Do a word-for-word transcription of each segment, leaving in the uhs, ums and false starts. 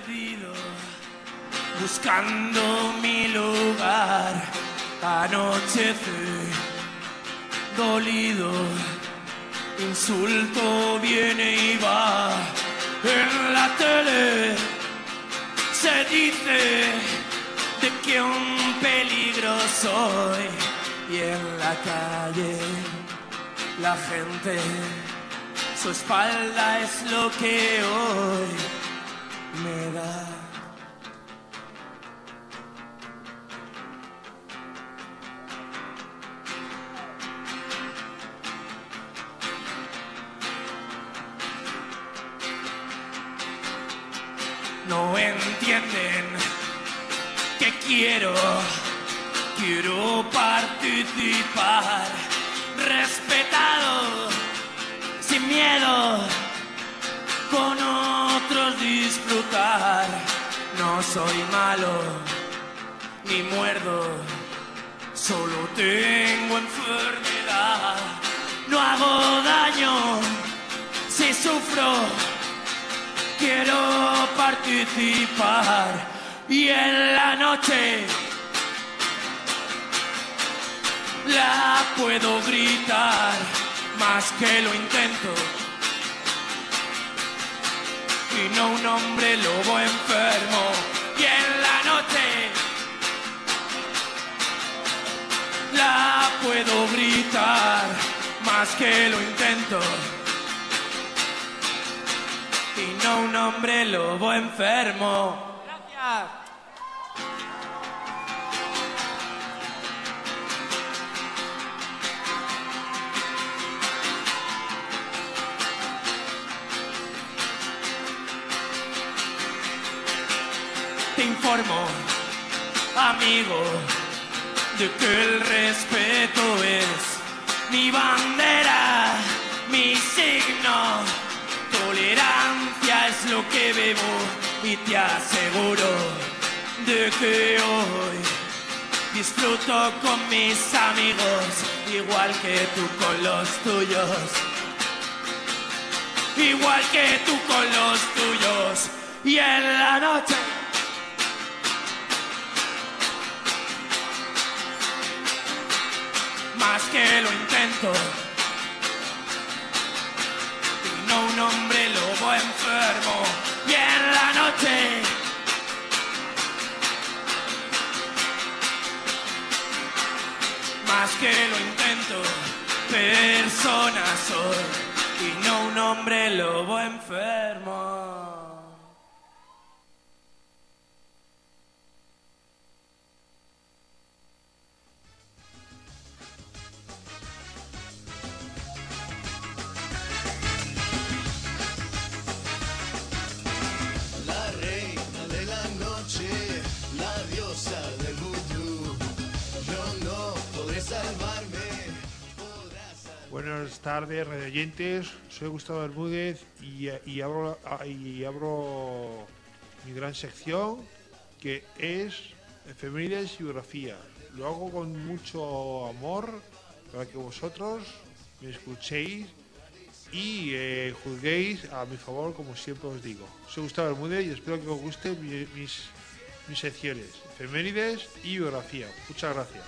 perdido, buscando mi lugar. Anochece, dolido, insulto viene y va. En la tele se dice de que un peligro soy, y en la calle la gente, su espalda es lo que hoy me da. No entienden que quiero, quiero participar, respetado, sin miedo, con otros disfrutar. No soy malo, ni muerdo, solo tengo enfermedad. No hago daño si sufro, quiero participar. Y en la noche la puedo gritar, más que lo intento. Y no un hombre lobo enfermo. Y en la noche la puedo gritar, más que lo intento. Y no un hombre lobo enfermo. Gracias. Te informo, amigo, de que el respeto es mi bandera, mi signo. Tolerancia es lo que bebo y te aseguro de que hoy disfruto con mis amigos, igual que tú con los tuyos, igual que tú con los tuyos. Y en la noche más que lo intento. Y no un hombre lobo enfermo. Y en la noche más que lo intento. Persona soy y no un hombre lobo enfermo. Buenas tardes, radio oyentes. Soy Gustavo Bermúdez y, y, abro, y abro mi gran sección, que es efemérides y biografía. Lo hago con mucho amor para que vosotros me escuchéis y eh, juzguéis a mi favor, como siempre os digo. Soy Gustavo Bermúdez y espero que os gusten mis, mis, mis secciones, efemérides y biografía. Muchas gracias.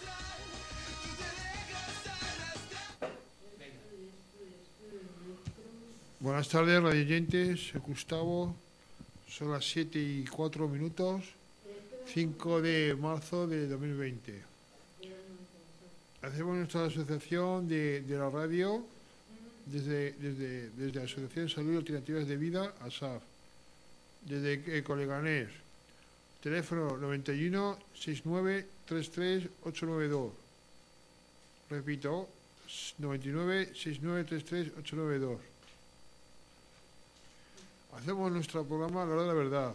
Buenas tardes, radio oyentes. Soy Gustavo. Son las siete y cuatro minutos, cinco de marzo de dos mil veinte. Hacemos nuestra asociación de, de la radio desde, desde, desde la Asociación de Salud y Alternativas de Vida, A S A F, desde Ecoleganés. Teléfono noventa y uno, sesenta y nueve, treinta y tres, ochocientos noventa y dos. Repito, noventa y nueve, sesenta y nueve, treinta y tres, ochocientos noventa y dos. Hacemos nuestro programa a la hora de la verdad.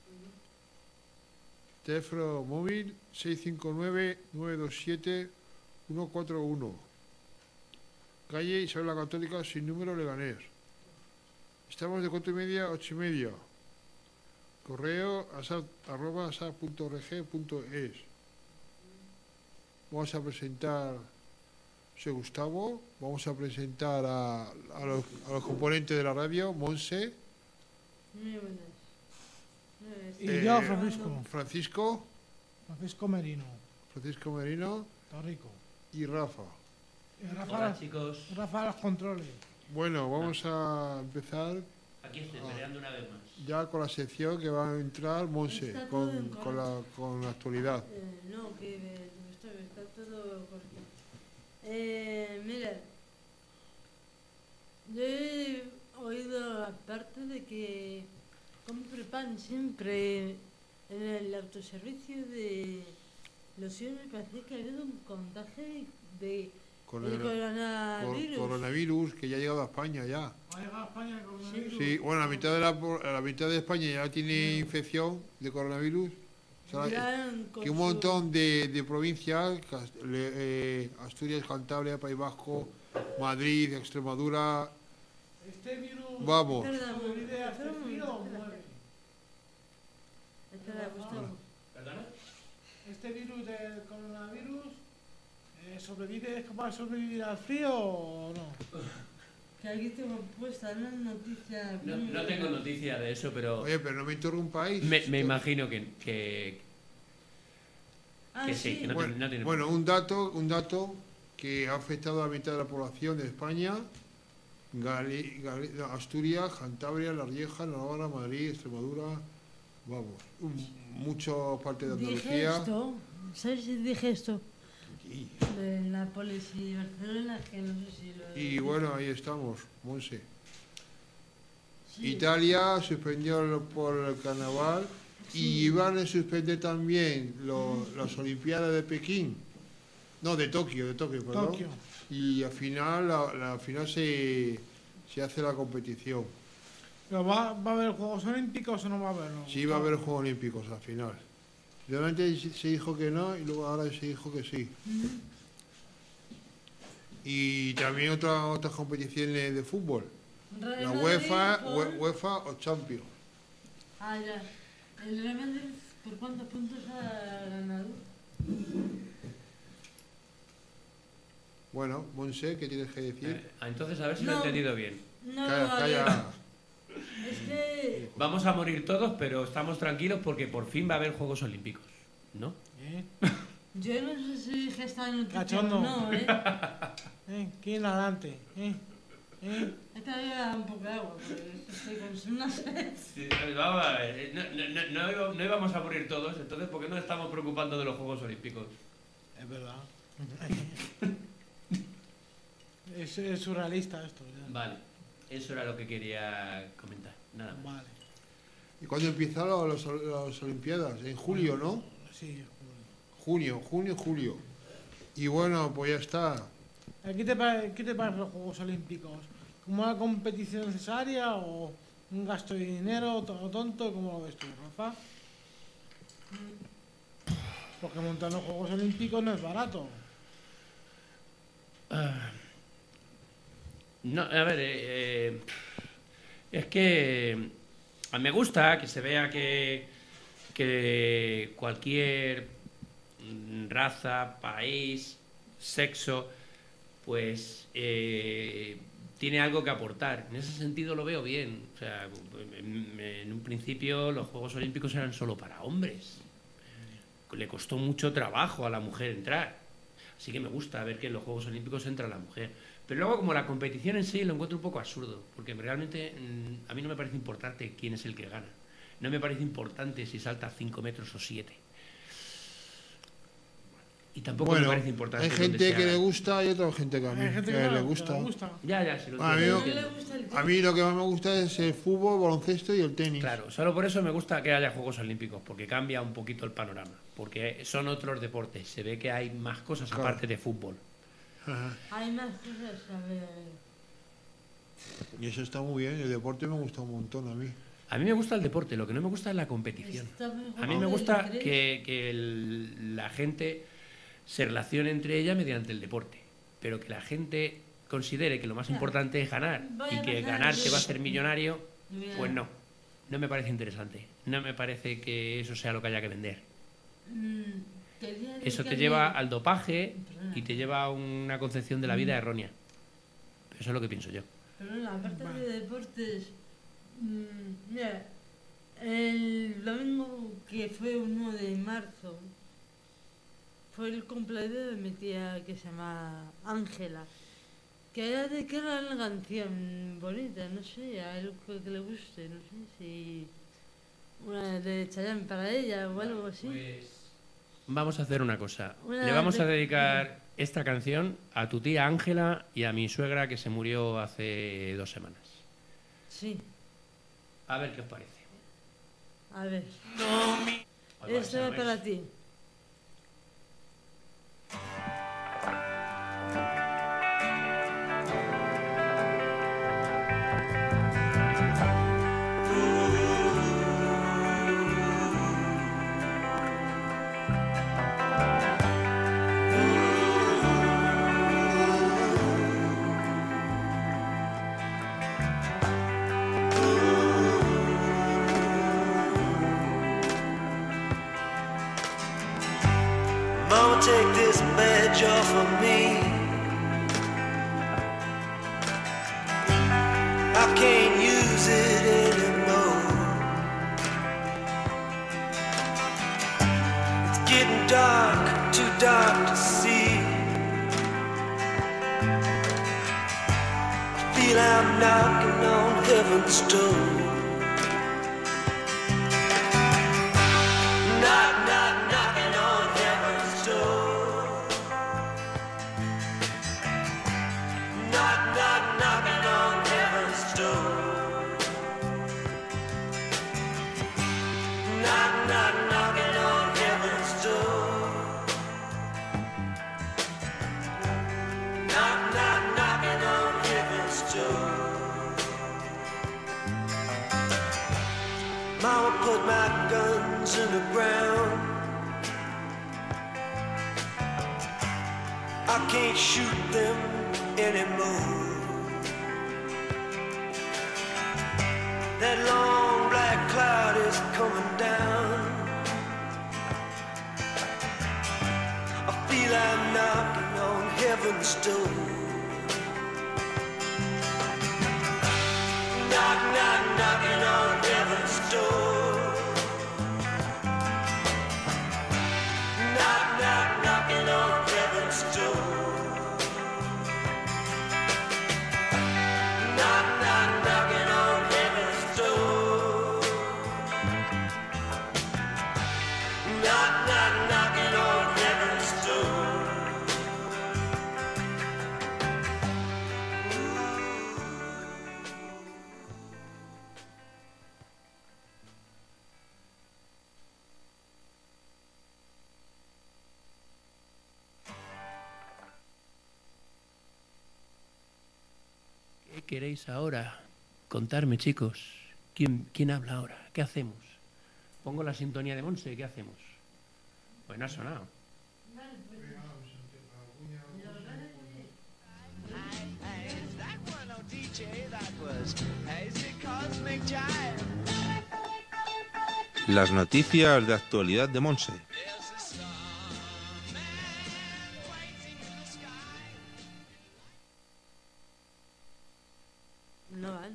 Teléfono móvil seis cinco nueve, nueve dos siete, uno cuatro uno. Calle Isabel la Católica, sin número, Leganés. Estamos de cuatro y media a ocho y media. Correo asap, arroba asap punto org punto es. Vamos a presentar, soy Gustavo, vamos a presentar a, a, los, a los componentes de la radio. Monse. Muy buenas. Y Eh, yo, Francisco. Francisco, Francisco Merino. Francisco Merino Torrico. y Rafa. Y Rafa, Hola chicos, Rafa los controles. Bueno, vamos a empezar aquí estoy peleando una vez más. ya con la sección que va a entrar Monse, Está todo en con, con, la, con la actualidad. Eh, no, que eh, está, está todo correcto. Eh, mira, yo he oído aparte de que compre pan siempre en el autoservicio de los me parece que ha habido un contagio de Con el el coronavirus. cor- coronavirus que ya ha llegado a España ya. ¿Ha llegado a España el coronavirus? Sí, bueno, la mitad de, la, po- la mitad de España ya tiene infección de coronavirus. O sea, Irán con que un su- montón de, de provincias, Cas- le- eh, Asturias, Cantabria, País Vasco, Madrid, Extremadura, Este virus vamos. Espera, sobrevive a espera este un frío o momento, muere. Espera, Gustavo. ¿Perdona? Este virus del coronavirus eh, sobrevive, ¿es capaz de sobrevivir al frío o no? Que aquí tengo puesta una noticia. No, no tengo noticia de eso, pero Oye, pero no me interrumpáis. me, me imagino que, que, Ah, que sí, que no, Bueno, tiene- no tiene... bueno, un dato, un dato que ha afectado a la mitad de la población de España, Gali- Gali- Asturias, Cantabria, La Rioja, Navarra, Madrid, Extremadura, vamos, un- mucho parte de Dije Andalucía. esto, ¿sabes si dije esto? Y, De Nápoles y Barcelona, que no sé si lo. y bueno, ahí estamos, Monse. Sí. Italia suspendió lo- por el carnaval y iban a suspender también lo- las Olimpiadas de Pekín, no, de Tokio, de Tokio, perdón. Tokio. Y al final, la, la- al final se, se hace la competición. ¿Pero va, va a haber Juegos Olímpicos o no va a haber? Sí va a haber Juegos Olímpicos al final. Realmente se dijo que no y luego ahora se dijo que sí. Ujú. Y también otra, otras competiciones de fútbol. Real La Madrid UEFA, con- Ue- UEFA o Champions. Ah, ya. El Real Madrid, ¿por cuántos puntos ha ganado? Bueno, Monse, ¿qué tienes que decir? Eh, entonces, a ver si lo he No. entendido bien. No, Calla, a ver, calla. es que. Vamos a morir todos, pero estamos tranquilos porque por fin va a haber Juegos Olímpicos, ¿no? ¿Eh? Yo no sé si dije esta noticia Cachondo. o no, ¿eh? ¿Eh? ¿Quién adelante? ¿Eh? ¿Eh? Es que había un poco de agua, porque estoy con una sed. Sí, vamos a ver, no, no, no, no iba- no íbamos a morir todos, entonces ¿por qué nos estamos preocupando de los Juegos Olímpicos? Es verdad. es, es surrealista esto. Ya. Vale, eso era lo que quería comentar, nada más. Vale. ¿Y cuándo empiezan los, los- las Olimpiadas? En julio, ¿no? Sí. Junio, junio, julio. Y bueno, pues ya está. Eh, ¿Qué te, pare- ¿Qué te parecen los Juegos Olímpicos? ¿Como una competición necesaria o un gasto de dinero to- tonto? ¿Cómo lo ves tú, Rafa? Porque montar los Juegos Olímpicos no es barato. Ah, no, a ver, eh, eh, es que a mí me gusta que se vea que, que cualquier mm, raza, país, sexo, pues eh, tiene algo que aportar. En ese sentido lo veo bien. O sea, en, en un principio los Juegos Olímpicos eran solo para hombres. Le costó mucho trabajo a la mujer entrar. Así que me gusta ver que en los Juegos Olímpicos entra la mujer. Pero luego, como la competición en sí, lo encuentro un poco absurdo. Porque realmente mm, a mí no me parece importante quién es el que gana. No me parece importante si salta cinco metros o siete. Y tampoco Bueno, me parece importante hay dónde gente se que haga. le gusta y otra gente que a mí Hay gente que, que no, le que gusta. le gusta. Ya, ya, se lo A mí entiendo, no- lo No le entiendo. gusta el A mí lo que más me gusta es el fútbol, baloncesto y el tenis. Claro, solo por eso me gusta que haya Juegos Olímpicos, porque cambia un poquito el panorama. Porque son otros deportes, se ve que hay más cosas Claro. aparte de fútbol. Ajá. Hay más cosas, a ver. Y eso está muy bien. El deporte me gusta un montón a mí. A mí me gusta el deporte, lo que no me gusta es la competición. Está mejor A mí de me lo gusta crees. que, que el- la gente se relacione entre ella mediante el deporte, pero que la gente considere que lo más Ya. importante es ganar Voy y a que dejar ganar de- te va a hacer millonario, Mira, pues no. No me parece interesante. No me parece que eso sea lo que haya que vender. mm, quería Eso te dedicarme- lleva al dopaje Perdona. y te lleva a una concepción de la vida errónea. Eso es lo que pienso yo. Perdona, aparte Vale. de deportes, mm, mira, El domingo, que fue uno de marzo, fue el cumpleaños de mi tía que se llama Ángela. Que era de que era una canción bonita, no sé, algo que, que le guste, no sé si una de Chayanne para ella o algo así. Pues vamos a hacer una cosa. Una Le vamos a de- dedicar esta canción a tu tía Ángela y a mi suegra que se murió hace dos semanas. Sí, A ver qué os parece. a ver, No mi Ay, va, esto esa va no para es. ti. Mama, take this badge off of me. I can't use it anymore. It's getting dark, too dark to see. I feel I'm knocking on heaven's door. Knock, knock, knocking on heaven's door. Knock, knock, knocking on heaven's door. Knock, knock, knocking on heaven's door. Knock, knock, knocking on heaven's door. Mama put my guns in the ground. I can't shoot them anymore. That long black cloud is coming down. I feel I'm knocking on heaven's door. Knock, knock, knocking on heaven's door. Knock, knock, knocking on heaven's door. Knock, knock, knocking on heaven's door. Knock, knock, knocking on heaven's door. ¿Qué queréis ahora? Contarme, chicos. ¿Quién, quién habla ahora? ¿Qué hacemos? Pongo la sintonía de Monse, ¿qué hacemos? Pues no ha sonado. Las noticias de actualidad de Monse. No van.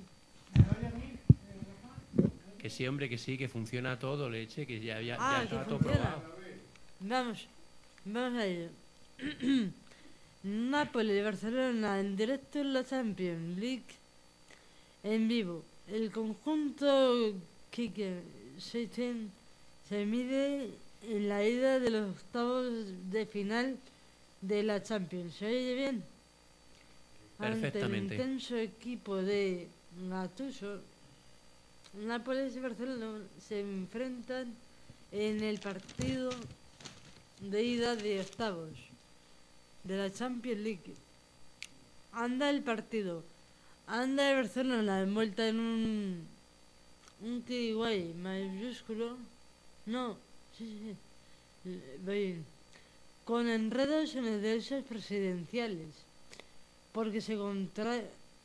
Que sí, hombre, que sí, que funciona todo, leche, que ya, ya, Ah, ya que está todo funciona. probado. Vamos, vamos a ello. Nápoles y Barcelona en directo en la Champions League en vivo. El conjunto Quique Setién se mide en la ida de los octavos de final de la Champions. ¿Se oye bien? Perfectamente. Ante el intenso equipo de Gattuso, Nápoles y Barcelona se enfrentan en el partido de ida de octavos de la Champions League. Anda el partido. Anda el Barcelona envuelta en un un kiwi mayúsculo. No, sí, sí, sí. Voy. Con enredos en los derechos presidenciales. Porque se contra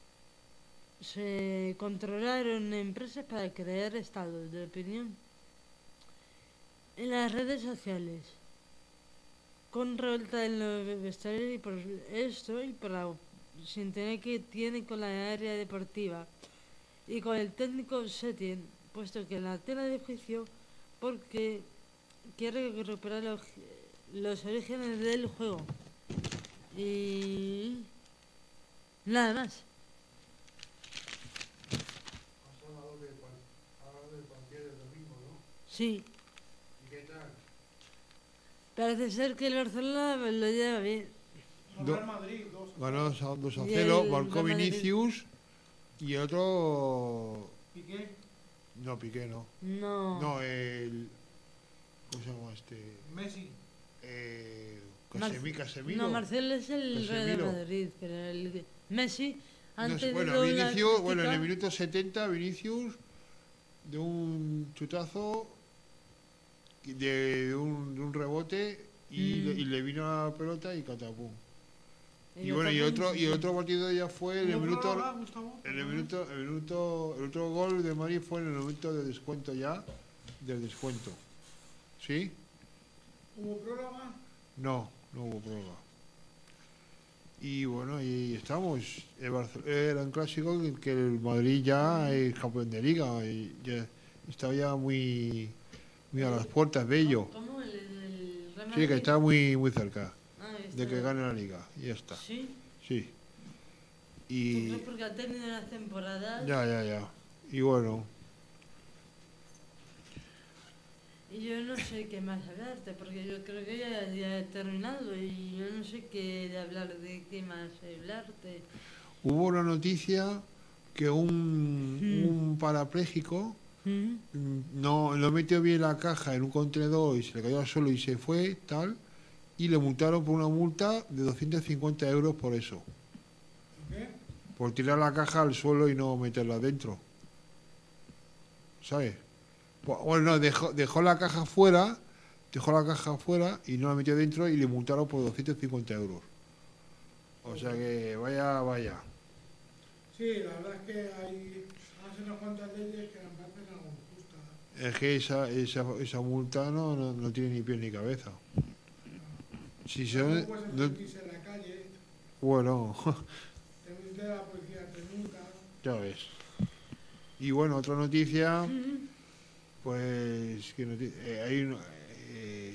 se controlaron empresas para crear estados de opinión en las redes sociales, con revuelta en los vestuarios, y por esto y por la sintonía que tiene con la área deportiva y con el técnico Setién, puesto que en la tela de juicio porque quiere recuperar los, los orígenes del juego. Y nada más. Sí. ¿Y qué tal? Parece ser que el Barcelona lo lleva bien. Do- Real Madrid, dos. Ganó dos a Y cero, el marcó Real Madrid. Vinicius y el otro... Piqué, No, Piqué no. No. No, el... ¿Cómo se llama este? Messi. Eh, Mar- Casemi- Casemiro. No, Marcelo es el Real de Casemiro. Madrid, pero el Messi No antes sé, de bueno, doblar Vinicius, bueno, en crítica- el minuto setenta, Vinicius de un chutazo, de un, de un rebote y, Mm. le, y le vino la pelota y catapum. Y yo bueno, y también, otro, sí. y el otro partido ya fue en el ¿Hubo minuto, prórroga, Gustavo? en el minuto, el minuto, el otro gol de Madrid fue en el momento de descuento ya, del descuento. ¿Sí? ¿Hubo prórroga? No, no hubo prórroga. Y bueno, ahí estamos. El Barce- Era un clásico en el que el Madrid ya es campeón de liga y ya estaba ya muy, muy a las puertas de ello. ¿Cómo? ¿El, el Real Sí, que Madrid? está muy, muy cerca Ah, de está que bien. gane la liga. Y ya está. Sí. Sí. ¿Tú Y crees porque ha tenido una temporada? ya, ya, ya. Y bueno, Y yo no sé qué más hablarte, porque yo creo que ya, ya he terminado y yo no sé qué de hablar, de qué más hablarte. hubo una noticia que un, Mm. un parapléjico ¿Mm? mm, no, no metió bien la caja en un contenedor y se le cayó al suelo y se fue, tal, y le multaron por una multa de doscientos cincuenta euros por eso, ¿Qué? por tirar la caja al suelo y no meterla dentro. ¿Sabes? Bu- Bueno, no, dejó, dejó la caja fuera, dejó la caja fuera y no la metió dentro y le multaron por doscientos cincuenta euros. O sea que vaya, vaya. Sí, la verdad es que hay hace unas cuantas leyes que me parecen algo injustas. Es que esa, esa, esa multa no, no, no tiene ni pie ni cabeza. Si No son, puedes no- sentirse en la calle, bueno, te visita la policía, te multa. ya ves. Y bueno, otra noticia, ¿Mm? pues que noti- eh, hay un- eh,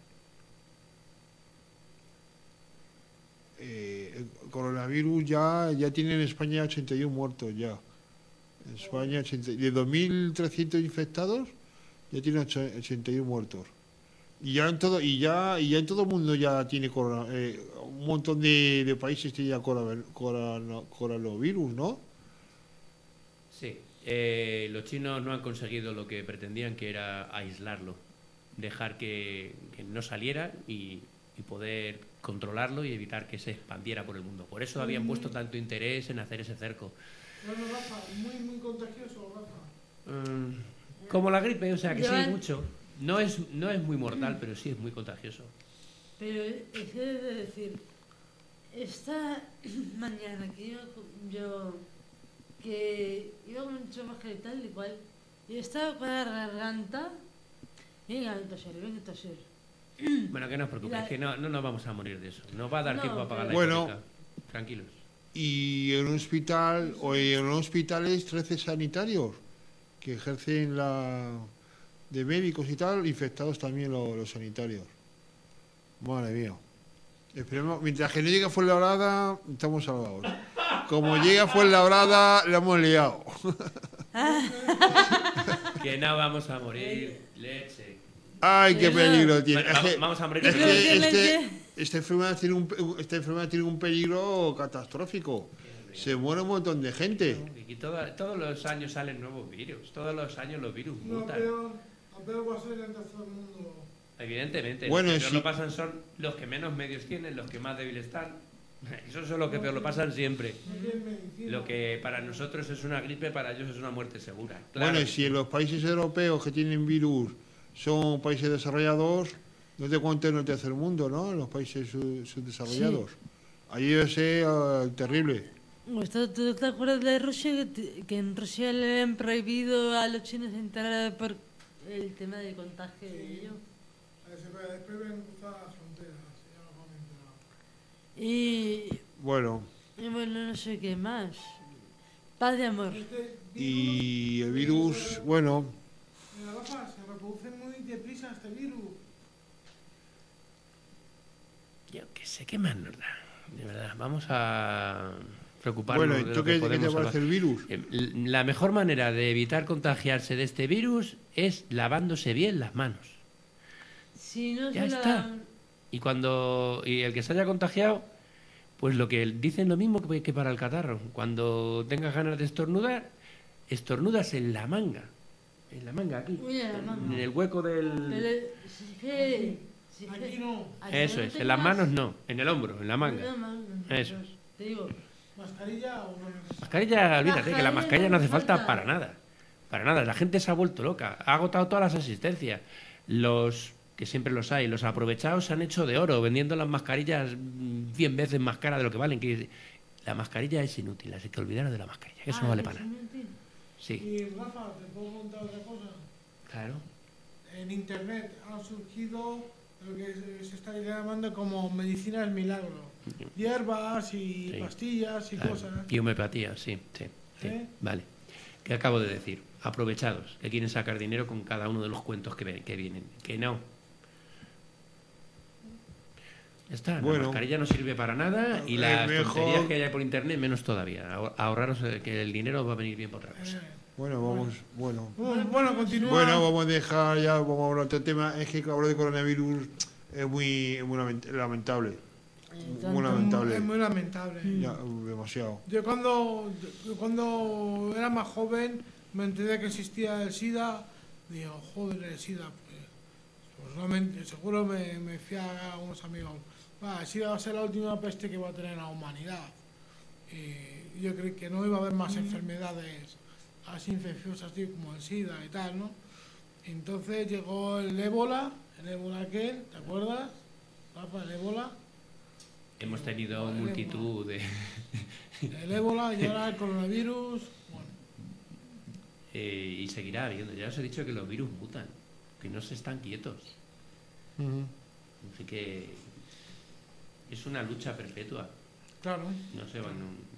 eh, el coronavirus ya, ya tiene en España ochenta y uno muertos ya. En España ochenta de dos mil trescientos infectados ya tiene ocho- ochenta y uno muertos. Y ya en todo y ya y ya en todo el mundo ya tiene corona, eh, un montón de, de países tiene ya corona- corona- coronavirus, ¿no? Sí, eh, los chinos no han conseguido lo que pretendían, que era aislarlo, dejar que, que no saliera y, y poder controlarlo y evitar que se expandiera por el mundo. Por eso habían puesto tanto interés en hacer ese cerco. Bueno, Rafa, muy, muy contagioso, Rafa. Mm, como la gripe, o sea que Yo- sí, mucho. No es, no es muy mortal, pero sí es muy contagioso. Pero es que he de decir, esta mañana que iba con- yo, que iba con un chomaje y tal y cual, y estaba con la garganta, y venga a toser, venga a toser. Bueno, que no os preocupéis, La- que no, no nos vamos a morir de eso. Nos va a dar No, tiempo a pagar la pero- Bueno. hipoteca. Tranquilos. Y en un hospital o en hospitales trece sanitarios que ejercen la de médicos y tal, infectados también lo- los sanitarios. Madre mía. Esperemos, mientras que no llegue a Fuenlabrada, estamos salvados. Como llegue a Fuenlabrada, le hemos liado. Que no vamos a morir. Leche. Ay, qué Pero- peligro tiene. Bueno, Es que- vamos, vamos a morir. es Pero que que este- leche. esta enfermedad tiene un, pe- esta enfermedad tiene un peligro catastrófico. Se muere un montón de gente. Y todo- todos los años salen nuevos virus. Todos los años los virus Lo mutan. peor, lo peor va a ser en el tercer mundo. Evidentemente. Bueno, los que peor sí. lo pasan son los que menos medios tienen, los que más débiles están. Esos son los que peor lo pasan siempre. No tienen medicina. Lo que para nosotros es una gripe, para ellos es una muerte segura. Claro. Bueno, y si en los países europeos que tienen virus son países desarrollados, no te cuento en el tercer mundo, ¿no? En los países sub- subdesarrollados. Allí debe ser eh, terrible. ¿Tú, tú te acuerdas de Rusia? Que, te- que en Rusia le habían prohibido a los chinos entrar por el tema del contagio de ello. A ver, se puede- después ven cruzar las fronteras. Ya nos vamos a enterar. Y, Bueno, y bueno, no sé qué más. Paz de amor. Este virus, Y el virus, bueno, mira, Rafa, se reproduce muy deprisa este virus. Yo qué sé, qué más nos da. De verdad, vamos a preocuparnos bueno, de ¿y lo tú que qué, qué te podemos parece salvar. el virus? Eh, La mejor manera de evitar contagiarse de este virus es lavándose bien las manos. Si no Ya se la está. dan- Y cuando y el que se haya contagiado, pues lo que dicen lo mismo que, que para el catarro. Cuando tengas ganas de estornudar, estornudas en la manga. En la manga, aquí. Uy, en la manga. En el hueco del... Pero si es que... si es que- Aquí no. hasta Eso que no es, en las tengas- manos no, en el hombro, en la manga. Nada más, Eso es. Te digo, ¿Mascarilla o no? Mascarilla, olvídate, que la Mascarilla mascarilla no no hace hace falta falta. para nada. Para nada, la gente se ha vuelto loca. Ha agotado todas las asistencias. Los, que siempre los hay, los aprovechados se han hecho de oro vendiendo las mascarillas mm, cien veces más caras de lo que valen. Que la mascarilla es inútil, así que olvidaros de la mascarilla, que eso no ah, vale que para es nada. inútil. Sí, Y Rafa, ¿te puedo contar otra cosa? claro. En internet ha surgido lo que se se está llamando como medicinas milagro. Hierbas y Sí. pastillas y Claro. cosas. Y homeopatía, sí, sí, sí. ¿Eh? Vale. ¿Qué acabo de decir? Aprovechados, que quieren sacar dinero con cada uno de los cuentos que, ven- que vienen. Que no. Ya está, Bueno. la mascarilla no sirve para nada y Es las mejor- tonterías que hay por internet menos todavía. Ahor- Ahorraros eh, que el dinero va a venir bien por otra cosa. Eh, Bueno, vamos, bueno. Bueno, bueno, continúa. Bueno, vamos a dejar ya, vamos a hablar de otro tema. Es que hablar de coronavirus es muy, muy lament- lamentable. Eh, Muy tanto- lamentable. Es muy lamentable. Ya, uh, demasiado. Yo cuando, yo cuando era más joven me enteré que existía el SIDA. Digo, joder, el SIDA. Pues, pues realmente, seguro me, me fui a unos amigos. Va, el SIDA va a ser la última peste que va a tener la humanidad. Y yo creí que no iba a haber más enfermedades así infecciosas tío, como el SIDA y tal, ¿no? Entonces llegó el ébola, el ébola aquel, ¿te acuerdas? Rafa, el ébola. Hemos tenido Vale, multitud de... El ébola y ahora el coronavirus. Bueno, eh, y seguirá habiendo. Ya os he dicho que los virus mutan, que no se están quietos. Así que es una lucha perpetua. claro. No se van...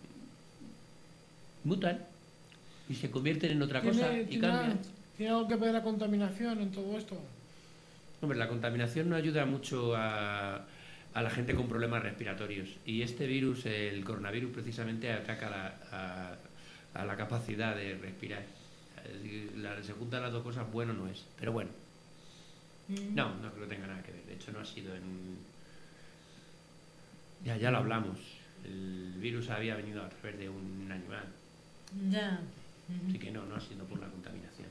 Mutan y se convierten en otra cosa ¿Tiene, y tiene- cambian. ¿Tiene algo que ver la contaminación en todo esto? Hombre, la contaminación no ayuda mucho a, a la gente con problemas respiratorios. Y este virus, el coronavirus, precisamente ataca la, a, a la capacidad de respirar. Eh, La, se juntan las dos cosas, bueno no es. Pero bueno, no, no creo que tenga nada que ver. De hecho, no ha sido en... Ya, ya lo hablamos. El virus había venido a través de un animal. Ya. Así que no, no ha sido por la contaminación.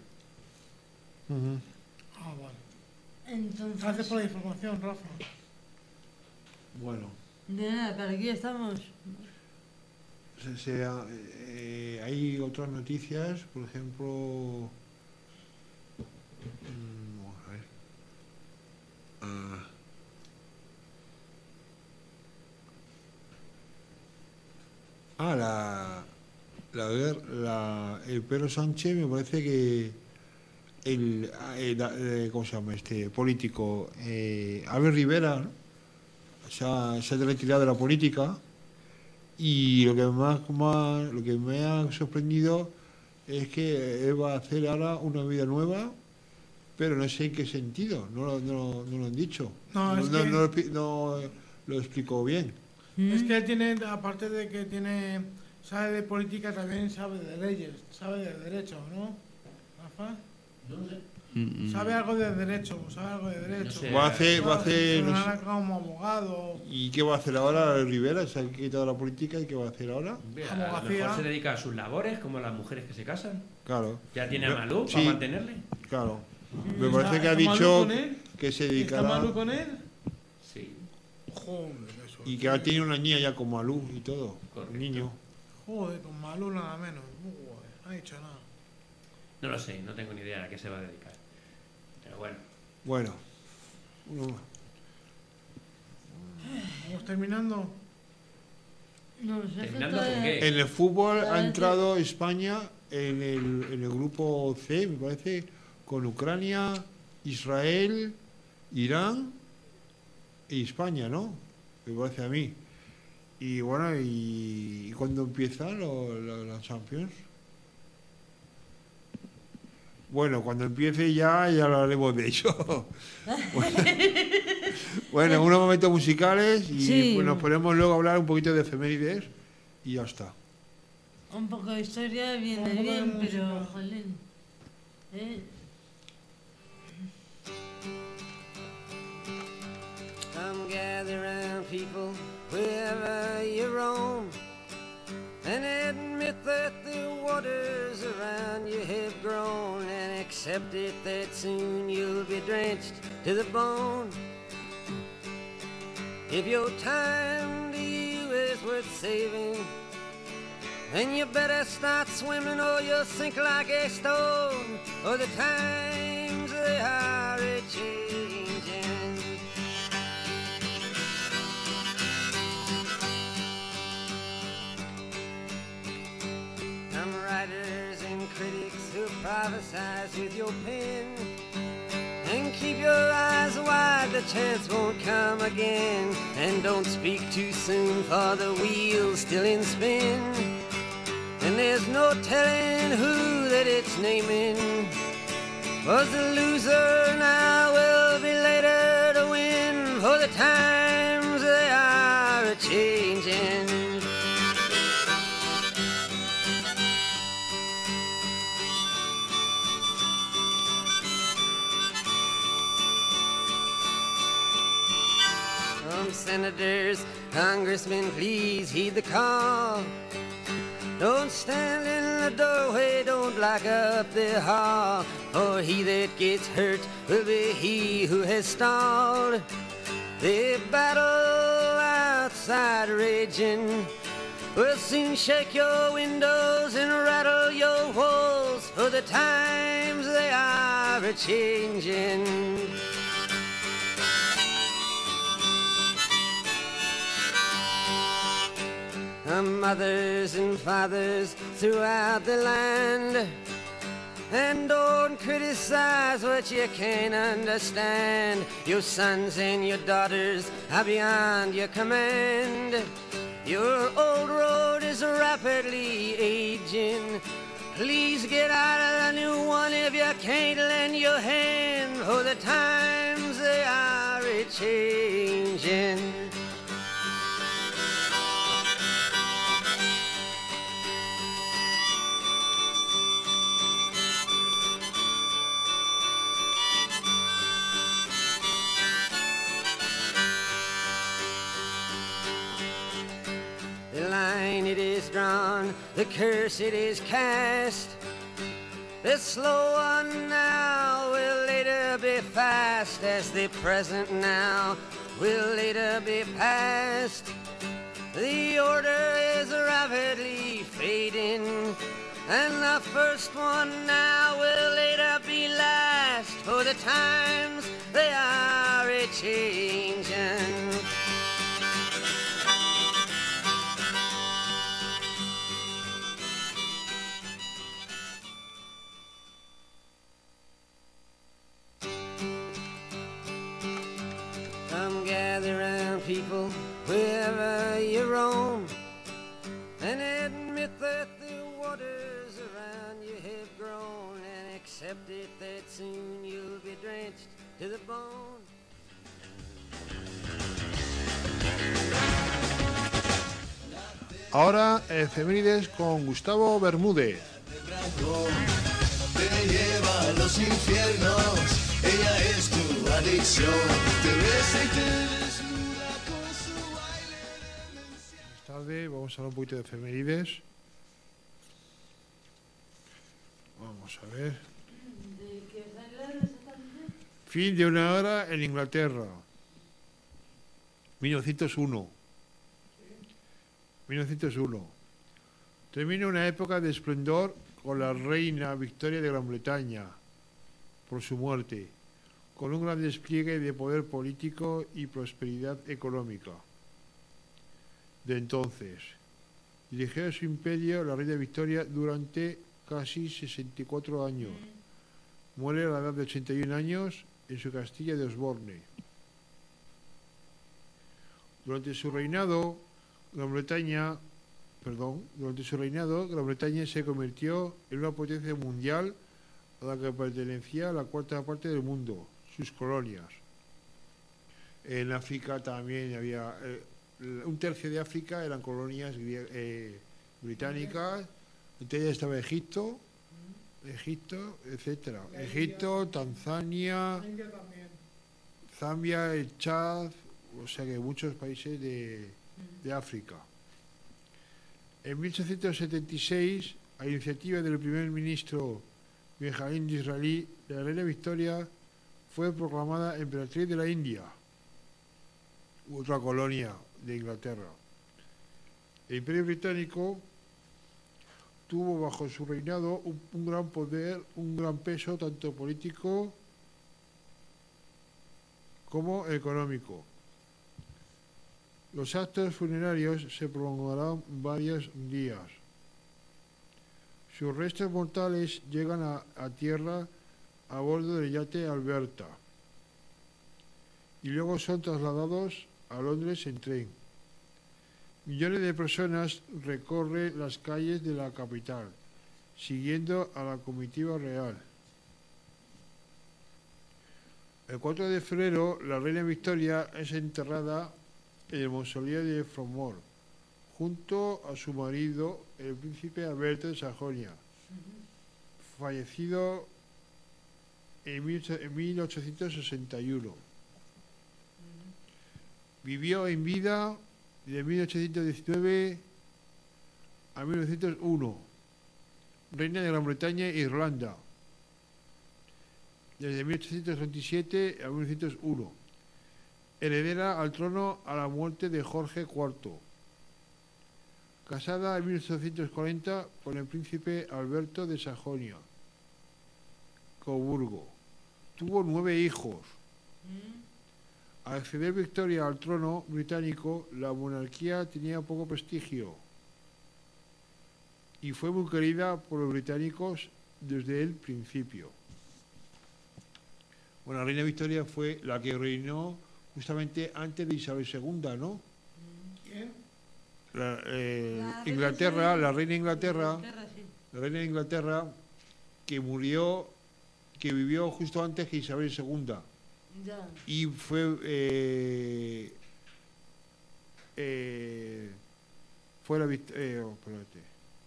Ah, vale. Entonces, Gracias por la información, Rafa. Bueno, de nada, para aquí estamos. se- se- eh, hay otras noticias, por ejemplo. mm, vamos a ver. Ah. Ah, la, la, guer- la- el Pedro Sánchez me parece que el, ah, el- eh, ¿cómo se llama este político? Eh, Albert Rivera, ¿no? se ha, se ha retirado de la política y lo que más, más- lo que me ha sorprendido es que él va a hacer ahora una vida nueva, pero no sé en qué sentido, no, lo- no, lo- no lo han dicho, No, no, es no- que- no lo, expli- no lo explicó bien. Es que él tiene, aparte de que tiene, sabe de política, también sabe de leyes, sabe de derecho, ¿no? Rafa, sabe algo de derecho, sabe algo de derecho. sé. Va a hacer, va a hacer, no sé- Sonará como abogado. ¿y qué va a hacer ahora Rivera? Se ha quitado la política y qué va a hacer ahora? A lo Abogacía. mejor se dedica a sus labores, como las mujeres que se casan. Claro, Ya tiene a Yo- Malú sí. para mantenerle. claro. Me ¿Está- parece que ha está Malú dicho con él? que se ¿Está dedicará Malú con él? Sí, Joder, eso. y que ha tenido una niña ya con Malú y todo, Correcto. un niño. Joder, con Malú nada menos. Joder, no ha dicho nada. no lo sé, no tengo ni idea a qué se va a dedicar. Pero bueno, Bueno, uno más. Vamos terminando. No sé, ¿Terminando esto con es- qué? En el fútbol ha Ah, sí. entrado España en el, en el grupo C, me parece, con Ucrania, Israel, Irán y España, ¿no? Me parece a mí. Y bueno, ¿y, y cuándo empiezan los, los, los Champions? Bueno, cuando empiece ya, ya hablaremos de ello. Bueno, bueno, unos momentos musicales y Sí. pues, nos ponemos luego a hablar un poquito de efemérides y ya está. Un poco de historia viene Un poco de bien, pero, música. jolín. ¿Eh? Come gather round, people, wherever you roam, and admit that the waters around you have grown, and accept it that soon you'll be drenched to the bone. If your time to you is worth saving, then you better start swimming or you'll sink like a stone, or the times they are a-changing. Some writers and critics who prophesize with your pen, and keep your eyes wide, the chance won't come again. And don't speak too soon, for the wheel's still in spin, and there's no telling who that it's naming. Was the loser now will be later to win, for the times they are a-changing. Some senators, congressmen, please heed the call. Don't stand in the doorway, don't block up the hall, for he that gets hurt will be he who has stalled. The battle outside raging will soon shake your windows and rattle your walls, for the times they are a-changing. Mothers and fathers throughout the land, and don't criticize what you can't understand. Your sons and your daughters are beyond your command. Your old road is rapidly aging. Please get out of the new one if you can't lend your hand, for the times they are a-changing. The line it is drawn, the curse it is cast. The slow one now will later be fast, as the present now will later be past. The order is rapidly fading, and the first one now will later be last, for the times they are a-changing. Come gather round, people, wherever you roam, and admit that the waters around you have grown, and accept it that soon you'll be drenched to the bone. Ahora, efemérides con Gustavo Bermúdez. Te lleva a los infiernos, ella es tu adicción, te besa y te desnuda con su baile demencial. Buenas tardes, vamos a hablar un poquito de efemérides. Vamos a ver. ¿De qué os hablan exactamente? Fin de una hora en Inglaterra. mil novecientos uno. mil novecientos uno. Termina una época de esplendor con la reina Victoria de Gran Bretaña por su muerte, con un gran despliegue de poder político y prosperidad económica. De entonces, dirigió su imperio la reina Victoria durante casi sesenta y cuatro años. Muere a la edad de ochenta y un años en su castillo de Osborne. Durante su reinado Gran Bretaña, perdón, durante su reinado, Gran Bretaña se convirtió en una potencia mundial a la que pertenecía la cuarta parte del mundo, sus colonias. En África también había, eh, un tercio de África eran colonias eh, británicas, entre ellas estaba Egipto, Egipto, etcétera. Egipto, Tanzania, Zambia, el Chad, o sea que muchos países de, de África. En mil ochocientos setenta y seis, a iniciativa del primer ministro Benjamín Disraeli, la reina Victoria fue proclamada emperatriz de la India, otra colonia de Inglaterra. El Imperio Británico tuvo bajo su reinado un, un gran poder, un gran peso tanto político como económico. Los actos funerarios se prolongarán varios días. Sus restos mortales llegan a, a tierra a bordo del yate Alberta y luego son trasladados a Londres en tren. Millones de personas recorren las calles de la capital, siguiendo a la comitiva real. El cuatro de febrero, la reina Victoria es enterrada en el mausoleo de Frogmore, junto a su marido, el príncipe Alberto de Sajonia, fallecido en mil ochocientos sesenta y uno. Vivió en vida de mil ochocientos diecinueve a mil novecientos uno, reina de Gran Bretaña e Irlanda, desde mil ochocientos veintisiete a mil novecientos uno, heredera al trono a la muerte de Jorge cuarto, casada en mil ochocientos cuarenta con el príncipe Alberto de Sajonia-Coburgo. Tuvo nueve hijos. Al acceder Victoria al trono británico, la monarquía tenía poco prestigio y fue muy querida por los británicos desde el principio. Bueno, la reina Victoria fue la que reinó justamente antes de Isabel segunda, ¿no? ¿Quién? La, eh, La Inglaterra, reina- la reina de Inglaterra, Inglaterra, sí. la reina de Inglaterra que murió, que vivió justo antes que Isabel segunda. Ya. Y fue eh, eh, fue la vict- eh, oh, espérate.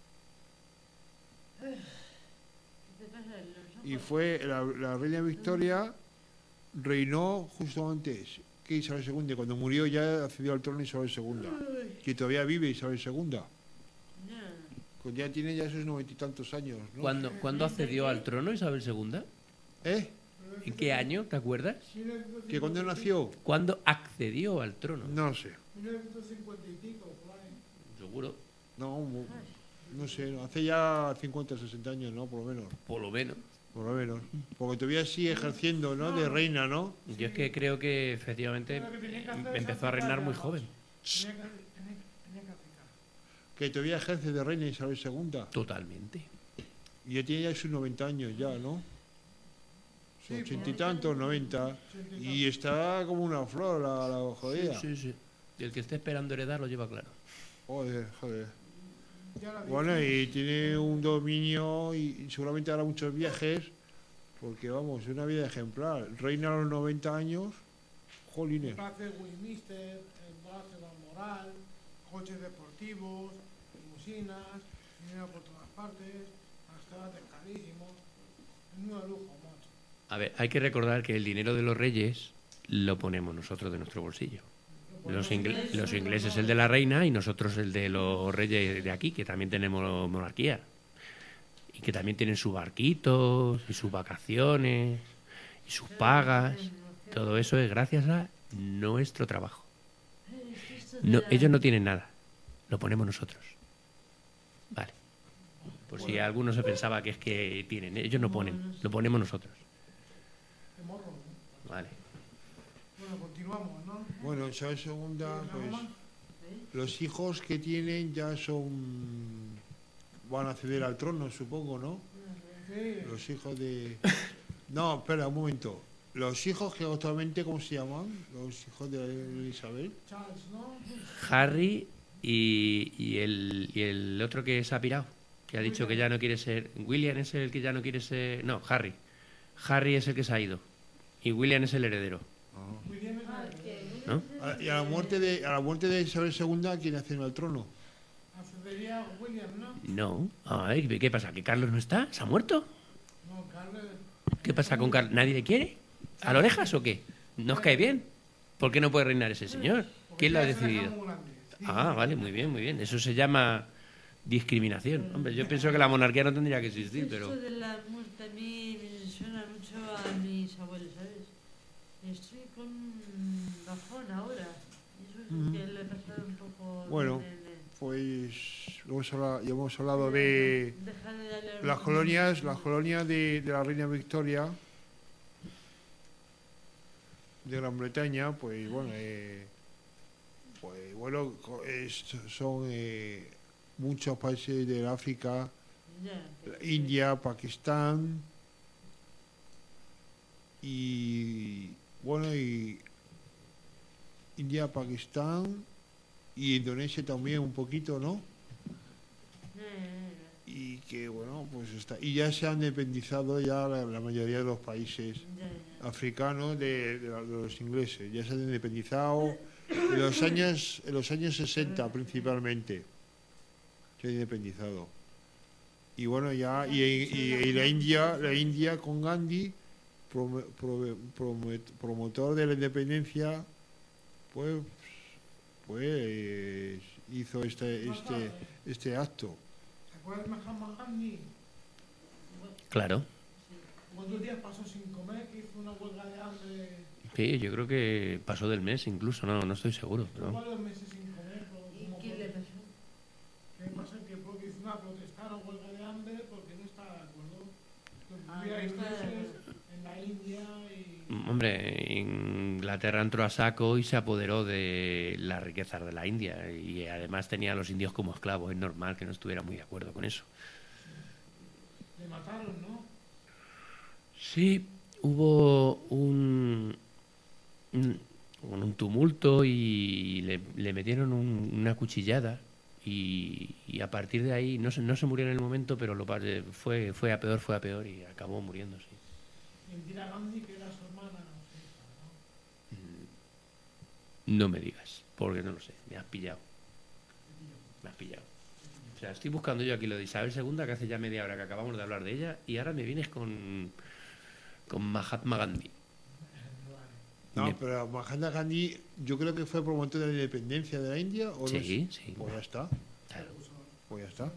¿Qué te pasa en los ojos? Y fue la, la reina Victoria reinó justo antes que Isabel segunda. Cuando murió ya accedió al trono Isabel segunda, que todavía vive Isabel segunda. Ya. Pues ya tiene ya esos noventa y tantos años, ¿no? ¿Cuándo, ¿Cuándo accedió al trono Isabel segunda? ¿Eh? ¿En qué año? ¿Te acuerdas? ¿Que cuándo nació? ¿Cuándo accedió al trono? No sé. mil novecientos cincuenta y pico, por ahí. Seguro, No, mu- no sé. Hace ya cincuenta, sesenta años, ¿no? Por lo menos. por lo menos. Por lo menos. Porque todavía sigue ejerciendo, ¿no? De reina, ¿no? Yo es que creo que efectivamente Lo que tenía que hacer es empezó a reinar muy aplicar joven. Tenía que, tenía, tenía que aplicar. Que todavía ejerce de reina Isabel segunda. Totalmente. Y ya tiene ya sus noventa años ya, ¿no? Sus Sí, ochenta y por- tantos, noventa. ochenta y Y está como una flor la, la jodida. Sí, sí. Y el que esté esperando heredar lo lleva claro. Joder, joder. Ya la vi. Bueno, y tiene un dominio y, y seguramente hará muchos viajes. Porque, vamos, es una vida ejemplar. Reina a los noventa años. El Jolines. Palacio de Westminster, el Palacio de Balmoral, coches deportivos, limusinas, dinero por todas partes, restaurantes carísimos. Menudo lujo, macho. A ver, hay que recordar que el dinero de los reyes lo ponemos nosotros de nuestro bolsillo. Los, ingle- los ingleses el de la reina y nosotros el de los reyes de aquí, que también tenemos monarquía. Y que también tienen sus barquitos y sus vacaciones y sus pagas. Todo eso es gracias a nuestro trabajo. No, ellos no tienen nada. Lo ponemos nosotros. Vale. Por si alguno se pensaba que es que tienen. Ellos no ponen. Lo ponemos nosotros. Qué morro, ¿no? Vale. Bueno, continuamos, ¿no? Bueno, Isabel segunda, ¿Tienes pues. algo más? Los hijos que tienen ya son. Van a acceder al trono, supongo, ¿no? Sí, Los hijos de. No, espera, un momento. Los hijos que actualmente, ¿cómo se llaman? Los hijos de Isabel. Charles, ¿no? Harry, Y, y, el, y el otro que se ha pirado, que ha dicho que ya no quiere ser... William es el que ya no quiere ser... No, Harry. Harry es el que se ha ido. Y William es el heredero. Ah, que ¿No? A- Y a la muerte de, a la muerte de Isabel segunda, ¿quién accedió al trono? Accedería William, ¿no? No. Ay, ¿qué pasa? ¿Que Carlos no está? ¿Se ha muerto? No, Carlos. ¿Qué pasa con Carlos? ¿Nadie le quiere? ¿A las orejas o qué? ¿No os cae bien? ¿Por qué no puede reinar ese señor? ¿Quién lo ha decidido? Ah, vale, muy bien, muy bien. Eso se llama discriminación. Hombre, yo pienso que la monarquía no tendría que existir, pero... Esto de la muerte a mí me suena mucho a mis abuelos, ¿sabes? Estoy con bajón ahora. Eso es lo que le ha pasado un poco... Bueno, en el- pues hemos hablado, ya hemos hablado de Deja de darle las al- colonias, las colonias de, de la reina Victoria de Gran Bretaña, pues bueno, eh, pues bueno, co- es- son eh, muchos países del África, Ya. la India, Pakistán y bueno y India, Pakistán y Indonesia también un poquito, ¿no? Eh, Y que bueno, pues está y ya se han independizado ya la, la mayoría de los países ya, ya. africanos de, de la- de los ingleses, ya se han independizado en los años en los años sesenta principalmente se han independizado. Y bueno, ya y, y- y la India, la India con Gandhi prome- prove- promet- promotor de la independencia, pues pues hizo este este este acto. ¿Se acuerdan de Mahatma Gandhi? Claro. ¿Cuántos días pasó sin comer? Que hizo una huelga de hambre. Sí, yo creo que pasó del mes incluso, no, no estoy seguro. Estuvo ¿no? varios meses sin comer. por- ¿Y como qué por- le pasó? ¿Qué pasa? Que porque hizo una protestar o huelga de hambre porque no estaba de acuerdo. Que Ah, hubiera no está de ingleses acuerdo. en la India y... Hombre, Inglaterra entró a saco y se apoderó de las riquezas de la India y además tenía a los indios como esclavos. Es normal que no estuviera muy de acuerdo con eso. Le mataron, ¿no? Sí, hubo un, un, un tumulto y le, le metieron un- una cuchillada y, y a partir de ahí no se, no se murió en el momento, pero lo, pa- fue, fue a peor, fue a peor y acabó muriéndose. Indira Gandhi, que era su hermana, no sé, ¿no? No me digas, porque no lo sé, me has pillado. Me has pillado. O sea, estoy buscando yo aquí lo de Isabel segunda, que hace ya media hora que acabamos de hablar de ella, y ahora me vienes con, con Mahatma Gandhi. No, Me- pero Mahatma Gandhi yo creo que fue promotor de la independencia de la India o no sé. Sí, sí. Pues ya está, Claro. pues ya está.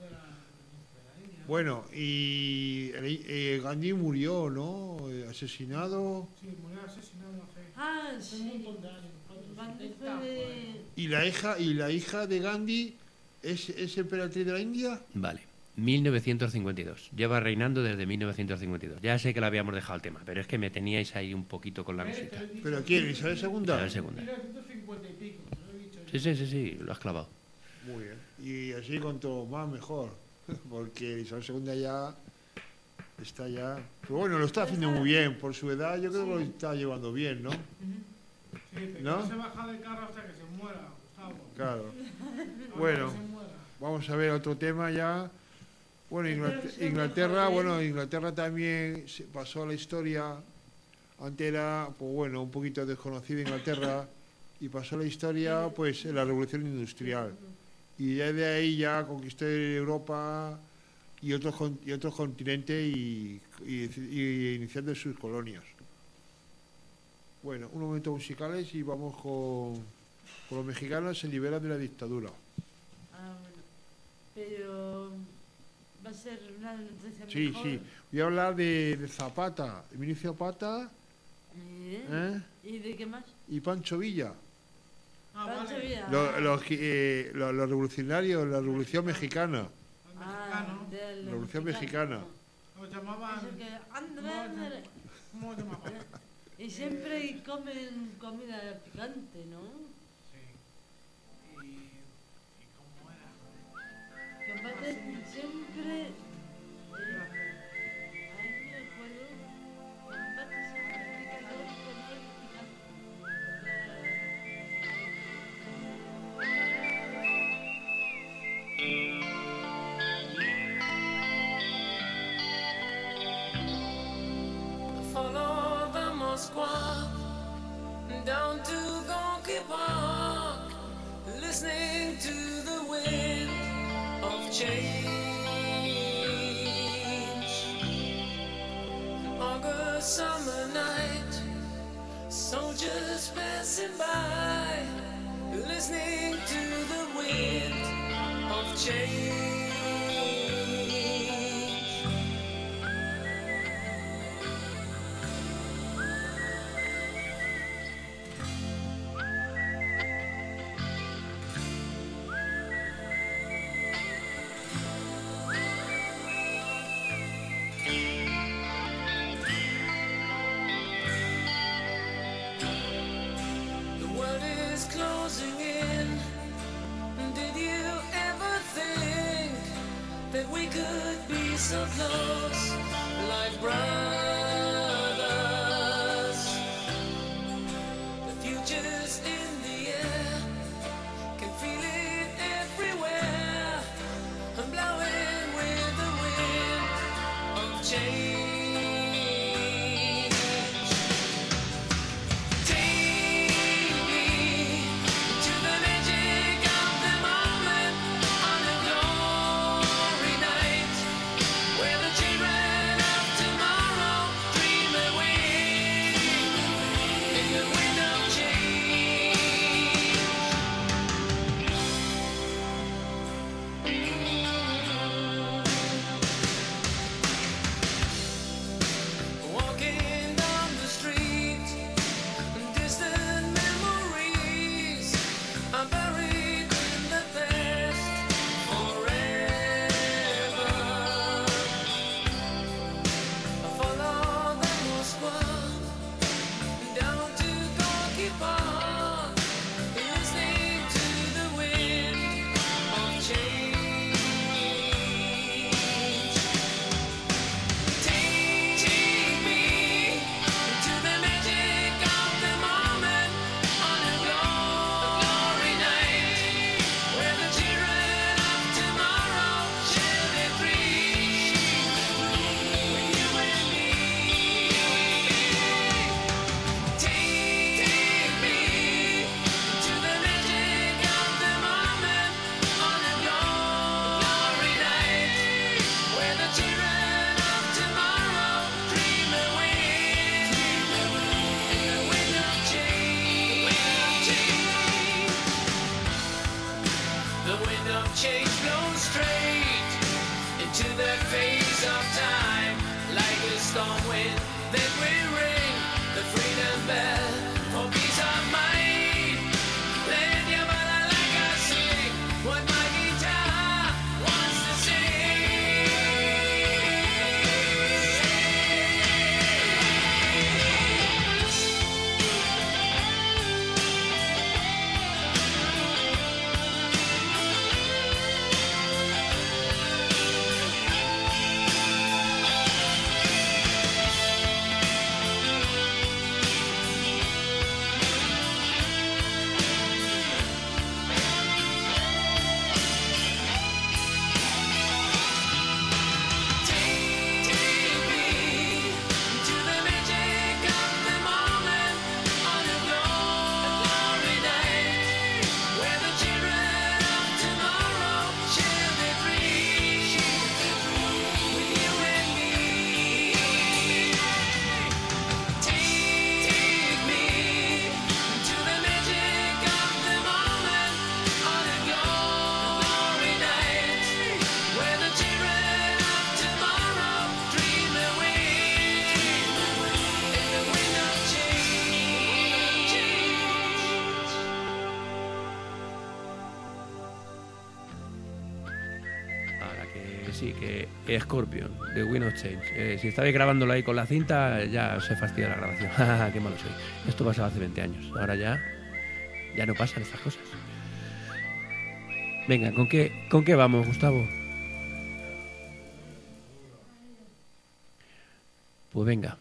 Bueno, y el- eh, Gandhi murió, ¿no? Eh, Asesinado. Sí, murió asesinado hace, Ah, hace un sí. montón de años. ¿cuántos? Gandhi setenta, fue por de... ahí. Y la hija y la hija de Gandhi es, es emperatriz de la India. Vale. mil novecientos cincuenta y dos. Lleva reinando desde mil novecientos cincuenta y dos. Ya sé que le habíamos dejado el tema, pero es que me teníais ahí un poquito con la Eh, te cosita. lo he dicho, ¿Pero quién? ¿Isabel segunda? Isabel segunda. mil novecientos cincuenta y pico, te lo he dicho. Sí, sí, sí, sí, lo has clavado. Muy bien. Y así cuanto más mejor. Porque Isabel segunda ya está ya. Pero bueno, lo está haciendo muy bien. Por su edad, yo creo que lo está llevando bien, ¿no? Sí, pero ¿No? no se baja del carro hasta que se muera, Gustavo. Claro. Hasta Bueno. que se muera. Vamos a ver otro tema ya. Bueno, Inglaterra, Inglaterra, bueno, Inglaterra también se pasó a la historia. Antes era, pues bueno, un poquito desconocida Inglaterra y pasó a la historia, pues en la Revolución Industrial. Y ya de ahí ya conquistó Europa y otros con- y otros continentes y, y, y iniciando sus colonias. Bueno, un momento musicales y vamos con, con los mexicanos se liberan de la dictadura. Ah, bueno. Pero... ¿Va a ser una noticia Sí, mejor? sí. Voy a hablar de, de Zapata, Emilio Zapata ¿Eh? ¿eh? ¿Y de qué más? y Pancho Villa. Ah, Pancho vale. Villa. Los, los, que- eh, los- los revolucionarios, la revolución mexicana. Al Ah, mexicano. del Revolución mexicano. mexicana. Lo llamaban. Eso que... Ándale, ¿Cómo, ándale. ¿Cómo lo llamaban? Y siempre comen comida picante, ¿no? Sí. Y, y cómo era. Que meten siempre... eh, Ay, me acuerdo. Combate siempre picador con algo picante. listening to the wind of change. August summer night, soldiers passing by, listening to the wind of change. The world is closing in. Did you ever think that we could be so close, like brothers? The future's in the air, can feel it everywhere. I'm blowing with the wind of change. Take me to the magic of the moment on a glory night, where the children of tomorrow dream away in the wind of change. Walking down the street, distant memories are buried in the past forever. I follow the Moskva down to Gorky Park, listening to the wind of change. Take me to the magic of the moment on a glory night, where the children of tomorrow shall be free with you and me. Take me to the magic of the moment on a glory night, where the children of tomorrow dream away in the wind of change. The wind of change blows straight into the face of time, like a storm wind that will ring the freedom bell for peace of mind. Let your mother like I sing what my guitar wants to sing. Sí, que Scorpion, de Wind of Change. Eh, si estabais grabándolo ahí con la cinta, ya se fastidia la grabación. Qué malo soy. Esto pasaba hace veinte años. Ahora ya, ya no pasan estas cosas. Venga, ¿con qué, con qué vamos, Gustavo? Pues venga.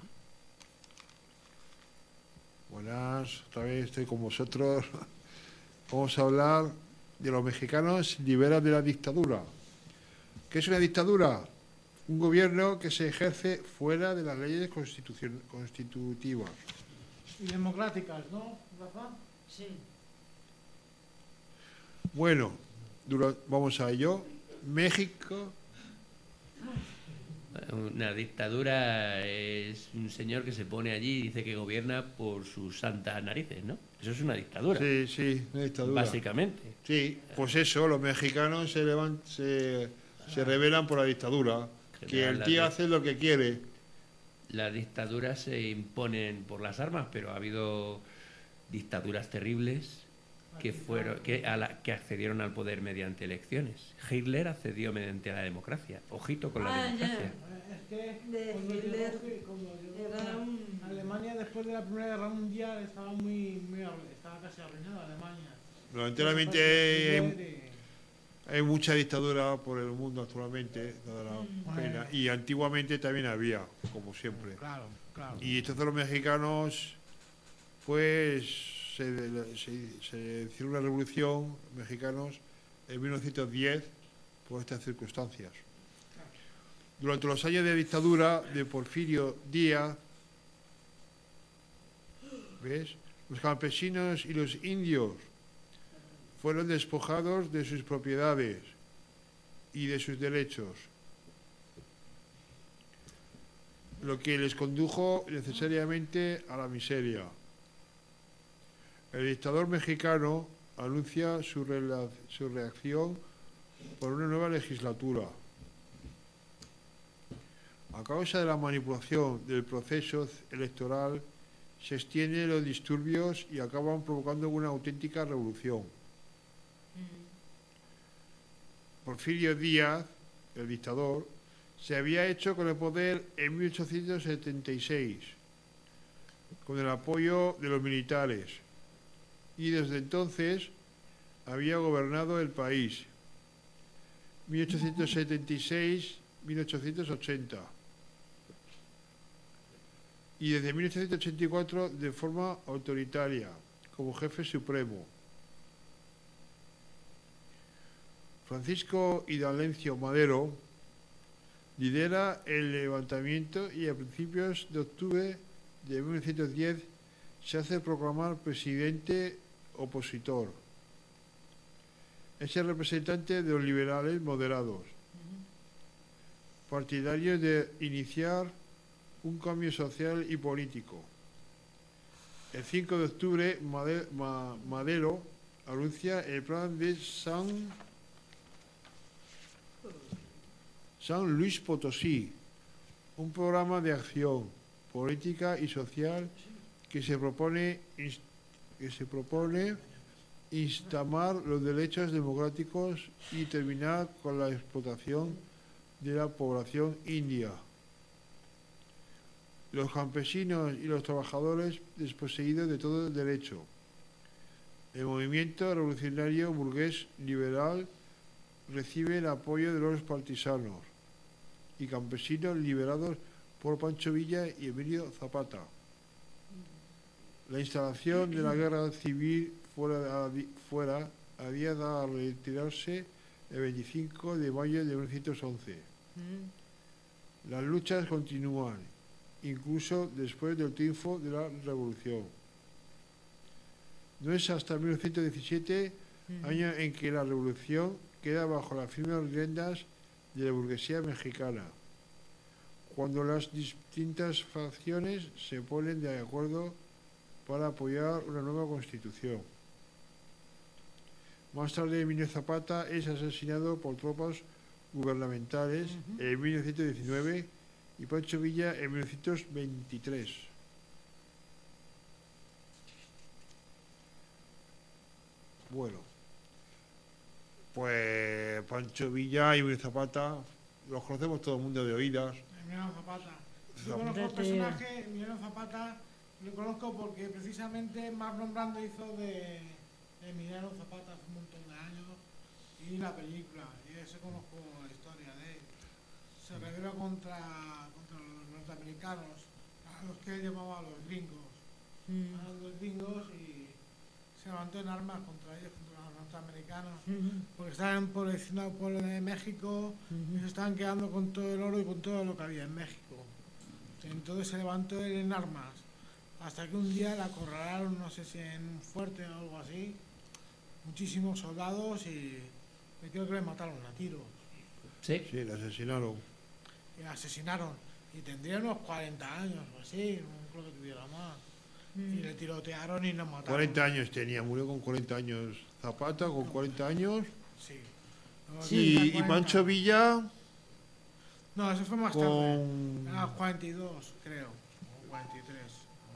Buenas, otra vez estoy con vosotros. Vamos a hablar de los mexicanos liberan de la dictadura. ¿Qué es una dictadura? Un gobierno que se ejerce fuera de las leyes constitucion- constitutivas. Y democráticas, ¿no, Rafa? Sí. Bueno, dura- vamos a ello. México. Una dictadura es un señor que se pone allí y dice que gobierna por sus santas narices, ¿no? Eso es una dictadura. Sí, sí, una dictadura. Básicamente. Sí, pues eso, los mexicanos se, levan- se, se rebelan por la dictadura. Que el tío hace lo que quiere. Las dictaduras se imponen por las armas, pero ha habido dictaduras terribles que fueron que, a la, que accedieron al poder mediante elecciones. Hitler accedió mediante la democracia. Ojito con la Ah, democracia. Es que De cuando Hitler llegó- cuando llegó era a- un- Alemania después de la Primera Guerra Mundial estaba muy, muy arru- estaba casi arruinada Alemania. Lamentablemente Hitler hay, hay mucha dictadura por el mundo actualmente, da la pena. Y antiguamente también había, como siempre. y- Claro, claro. Y entonces los mexicanos, pues, se, se, se hicieron una revolución, mexicanos, en mil novecientos diez, por estas circunstancias. Durante los años de dictadura de Porfirio Díaz, ¿ves? Los campesinos y los indios fueron despojados de sus propiedades y de sus derechos, lo que les condujo necesariamente a la miseria. El dictador mexicano anuncia su, rela- su reacción por una nueva legislatura. A causa de la manipulación del proceso electoral, se extienden los disturbios y acaban provocando una auténtica revolución. Porfirio Díaz, el dictador, se había hecho con el poder en mil ochocientos setenta y seis, con el apoyo de los militares, y desde entonces había gobernado el país, mil ochocientos setenta y seis a mil ochocientos ochenta, y desde mil ochocientos ochenta y cuatro de forma autoritaria, como jefe supremo. Francisco Idalencio Madero lidera el levantamiento y a principios de octubre de mil novecientos diez se hace proclamar presidente opositor. Es el representante de los liberales moderados, partidarios de iniciar un cambio social y político. El cinco de octubre, Made- Ma- Madero anuncia el plan de San, San Luis Potosí, un programa de acción política y social que se propone, ins- que se propone instamar los derechos democráticos y terminar con la explotación de la población india. Los campesinos y los trabajadores desposeídos de todo el derecho. El movimiento revolucionario burgués liberal recibe el apoyo de los partisanos y campesinos liberados por Pancho Villa y Emilio Zapata. La instalación de la guerra civil fuera, fuera había de retirarse el veinticinco de mayo de mil novecientos once. Las luchas continúan, incluso después del triunfo de la revolución. No es hasta mil novecientos diecisiete, año en que la revolución queda bajo las firmes riendas de la burguesía mexicana, cuando las distintas facciones se ponen de acuerdo para apoyar una nueva constitución. Más tarde, Emilio Zapata es asesinado por tropas gubernamentales en mil novecientos diecinueve y Pancho Villa en mil novecientos veintitrés. Bueno, pues Pancho Villa y Emilio Zapata los conocemos todo el mundo de oídas. Emiliano Zapata. Yo Zapata. conozco el Vete. personaje, Emiliano Zapata, lo conozco porque precisamente Marlon Brando hizo de, de Emiliano Zapata hace un montón de años y la película, y ese conozco la historia de él. Se rebeló contra, contra los norteamericanos, a los que él llamaba los gringos. Mm. A los gringos y se levantó en armas contra ellos, contra los norteamericanos, Ujú. porque estaban empobreciendo al pueblo de México y Ujú. se estaban quedando con todo el oro y con todo lo que había en México. Entonces se levantó él en armas, hasta que un día la acorralaron, no sé si en un fuerte o algo así, muchísimos soldados y me creo que le mataron a tiros. Sí. Sí, le asesinaron. Y le asesinaron. Y tendría unos cuarenta años o así, no creo que tuviera más. Mm. Y le tirotearon y nos mataron. cuarenta años tenía, murió con cuarenta años. Zapata con cuarenta años. Sí. Sí, y, Tenía y cuarenta. Pancho Villa No, ese fue más tarde. con... Era cuarenta y dos, creo. O cuarenta y tres.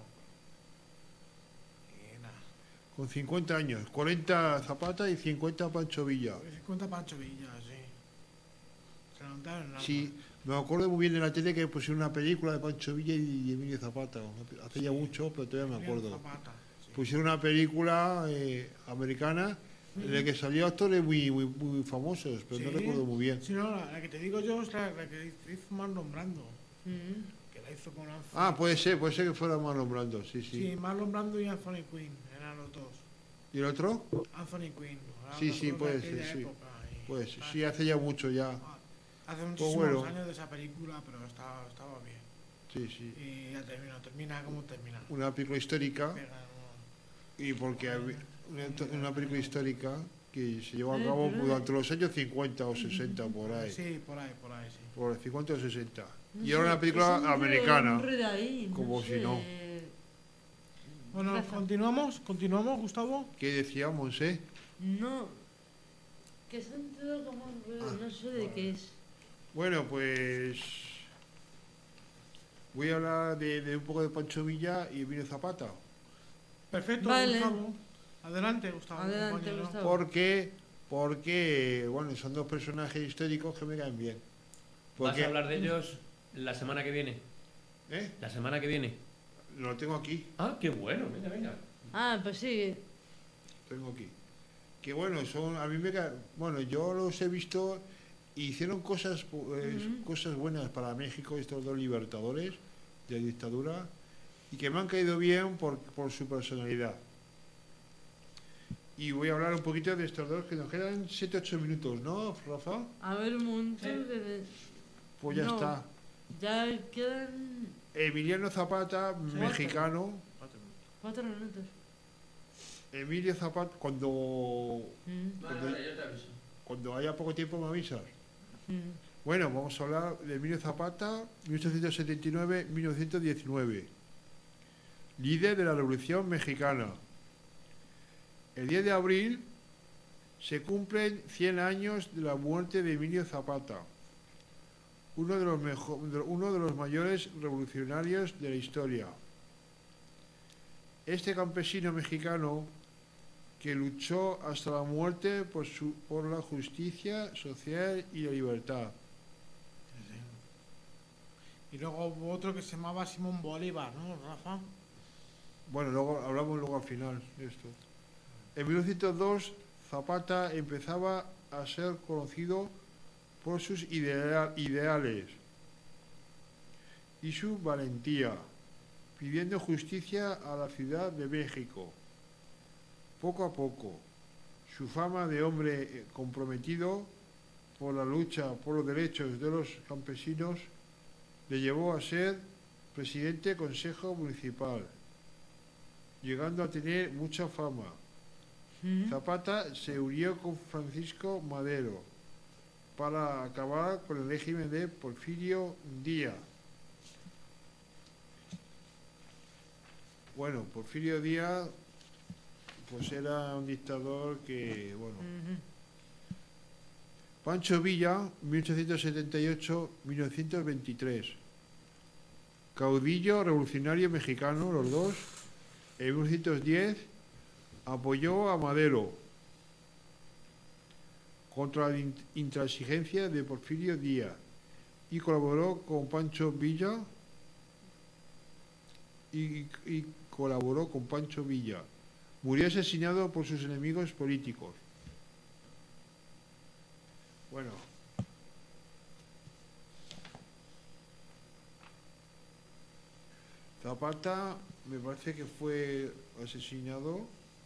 Y nada. con cincuenta años. cuarenta Zapata y cincuenta Pancho Villa. cincuenta Pancho Villa, sí. Se levantaron en Sí, me acuerdo muy bien de la tele que pusieron una película de Pancho Villa y Emilio Zapata. Hace ya mucho, pero todavía me acuerdo. Zapata, sí. Pusieron una película eh, americana en la que salió actores muy, muy, muy famosos, pero no Sí. recuerdo muy bien. Sí, no, la, la que te digo yo es la, la que hizo Marlon Brando. Mm. Que la hizo con Anthony. Ah, puede ser, puede ser que fuera Marlon Brando, sí, sí. Sí, Marlon Brando y Anthony Quinn, eran los dos. ¿Y el otro? Anthony Quinn. eran Sí, los sí, dos de puede aquella ser, sí. época, y- Pues sí, hace ya mucho ya. Hace muchísimos bueno. años de esa película, pero estaba, estaba bien. Sí, sí. Y ya terminó, termina como termina. Una película histórica, Pega, ¿no? y porque había- una, una película histórica que se llevó a Eh, cabo pero- durante los años cincuenta o sesenta, por ahí. Sí, por ahí, por ahí, sí. Por los cincuenta o sesenta. No Y sé, era una es película un americana. enredo ahí, como si sé. no. Bueno, Rafa. continuamos, continuamos, Gustavo. ¿Qué decíamos, eh? No. Que se han enterado como un enredo, no sé de qué es. Bueno, pues voy a hablar de, de un poco de Pancho Villa y Emilio Zapata. Perfecto, Vale. Gustavo. Adelante, Gustavo. Adelante, compañero. Gustavo. Porque, porque, bueno, son dos personajes históricos que me caen bien. ¿Vas Porque, a hablar de ellos la semana que viene? ¿eh? La semana que viene. Lo tengo aquí, Ah, qué bueno, venga, venga. Ah, pues sí. tengo aquí. Que bueno, son, a mí me caen, bueno, yo los he visto, hicieron cosas, pues, Ujú. cosas buenas para México, estos dos libertadores de la dictadura, y que me han caído bien por, por su personalidad. Y voy a hablar un poquito de estos dos, que nos quedan siete ocho minutos, ¿no, Rafa? A ver, un montón Sí. de... Pues ya No. está. Ya quedan Emiliano Zapata, Sí. mexicano. cuatro minutos. Emilio Zapata, cuando, Mm, Vale, vale, yo te aviso. cuando haya poco tiempo me avisas. mm. Bueno, vamos a hablar de Emilio Zapata, mil ochocientos setenta y nueve a mil novecientos diecinueve. Líder de la Revolución Mexicana. El diez de abril se cumplen cien años de la muerte de Emilio Zapata, uno de los, mejo- de- uno de los mayores revolucionarios de la historia. Este campesino mexicano que luchó hasta la muerte por, su- por la justicia social y la libertad. Y luego hubo otro que se llamaba Simón Bolívar, ¿no, Rafa? Bueno, luego hablamos luego al final de esto. En mil novecientos dos, Zapata empezaba a ser conocido por sus idea- ideales y su valentía, pidiendo justicia a la Ciudad de México. Poco a poco, su fama de hombre eh, comprometido por la lucha por los derechos de los campesinos le llevó a ser presidente del Consejo Municipal, llegando a tener mucha fama. Mm. Zapata se unió con Francisco Madero para acabar con el régimen de Porfirio Díaz. Bueno, Porfirio Díaz pues era un dictador que, bueno... Mhm. Pancho Villa, mil ochocientos setenta y ocho a mil novecientos veintitrés. Caudillo revolucionario mexicano, los dos. En mil novecientos diez apoyó a Madero contra la in- intransigencia de Porfirio Díaz y colaboró con Pancho Villa y, y colaboró con Pancho Villa. Murió asesinado por sus enemigos políticos. Bueno. Zapata me parece que fue asesinado.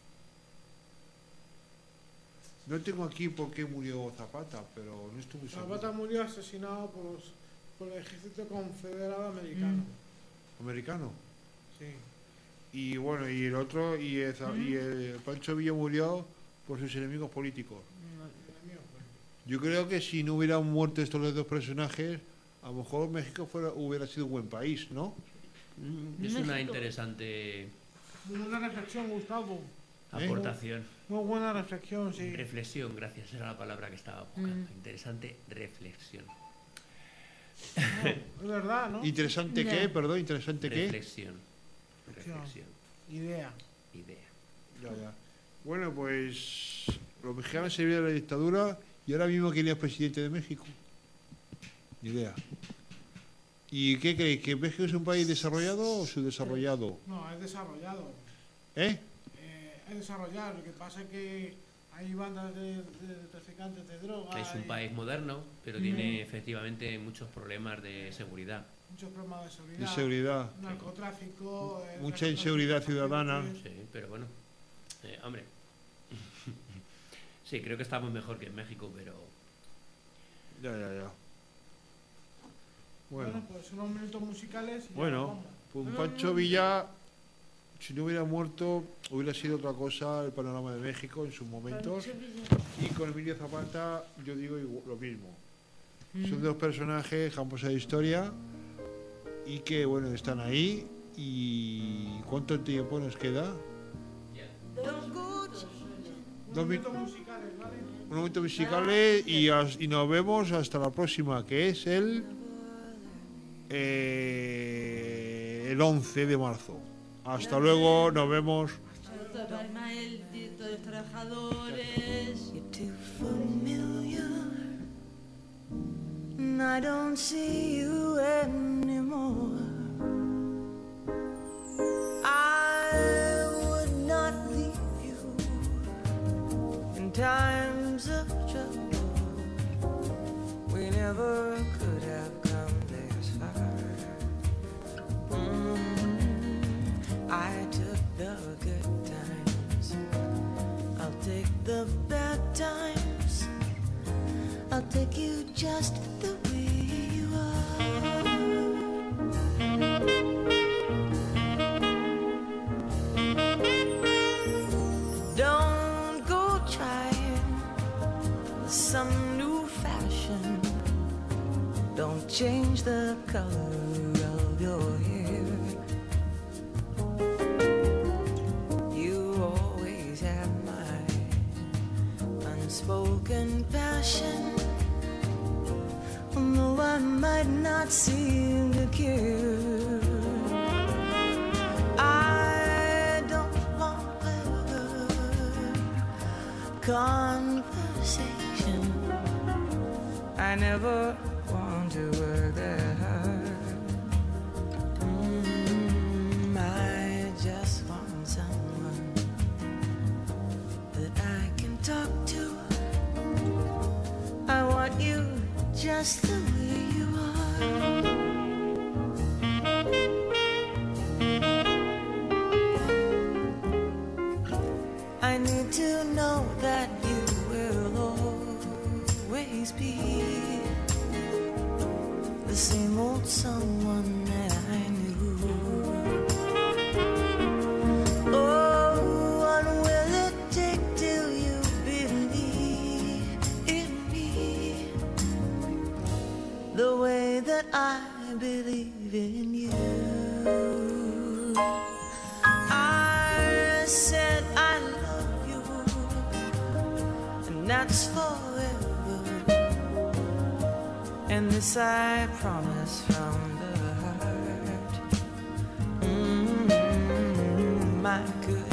No tengo aquí por qué murió Zapata, pero no estoy muy seguro. Zapata murió asesinado por, los, por el ejército confederado americano. Americano. Sí. Y bueno, y el otro, y el, Za- y el Pancho Villa murió por sus enemigos políticos. Yo creo que si no hubieran muerto estos dos personajes, a lo mejor México fuera, hubiera sido un buen país, ¿no? Mm, es una interesante Muy buena reflexión, Gustavo. aportación. Muy buena reflexión, sí. Reflexión, gracias, era la palabra que estaba buscando. Mm. Interesante reflexión. No, es verdad, ¿no? ¿Interesante Ya. qué? Perdón, ¿interesante qué? Reflexión. Reflexión. Idea. Idea. Ya, ya. Bueno, pues los mexicanos se vieron de la dictadura y ahora mismo quién es presidente de México. Ni idea. ¿Y qué creéis? ¿Que México es un país desarrollado o subdesarrollado? No, es desarrollado. ¿Eh? Eh, es desarrollado. Lo que pasa es que hay bandas de, de traficantes de drogas. Es un y país moderno, pero Mm. tiene efectivamente muchos problemas de seguridad. muchos problemas de seguridad. De seguridad. Narcotráfico. eh, Mucha tráfico de inseguridad ciudadana. estupefacientes. Sí, pero bueno. Eh, hombre. Sí, creo que estamos mejor que en México, pero Ya, ya, ya. Bueno, Bueno, pues unos minutos musicales. y ya bueno, vamos. pues Pancho Villa, si no hubiera muerto, hubiera sido otra cosa el panorama de México en sus momentos. Pancho Villa. Y con Emilio Zapata, yo digo igual- lo mismo. Mm. Son dos personajes, campos de historia, y que, bueno, están ahí. ¿Y cuánto tiempo nos queda? Dos mi- Minutos musicales, ¿vale? un momento musicales y, as- y nos vemos hasta la próxima, que es el eh, el once de marzo. Hasta luego, nos vemos. Doctor Ismael, director de los trabajadores. You're too familiar, and I don't see you anymore. I would not leave you in times of trouble. We never could have come this far. Mm, I took the good times, I'll take the bad times. I'll take you just the way you are. Don't go trying some new fashion. Don't change the color of your hair. You always have my unspoken passion, although I might not seem to care. I don't want clever conversation. I never want to work that hard. Mm, I just want someone that I can talk to. I want you just the way you are. I need to know that you will always be the same old someone that I knew. Oh, what will it take till you believe in me the way that I believe in you? I said I love you, and that's forever. And this I promise from the heart. Mm-hmm, my good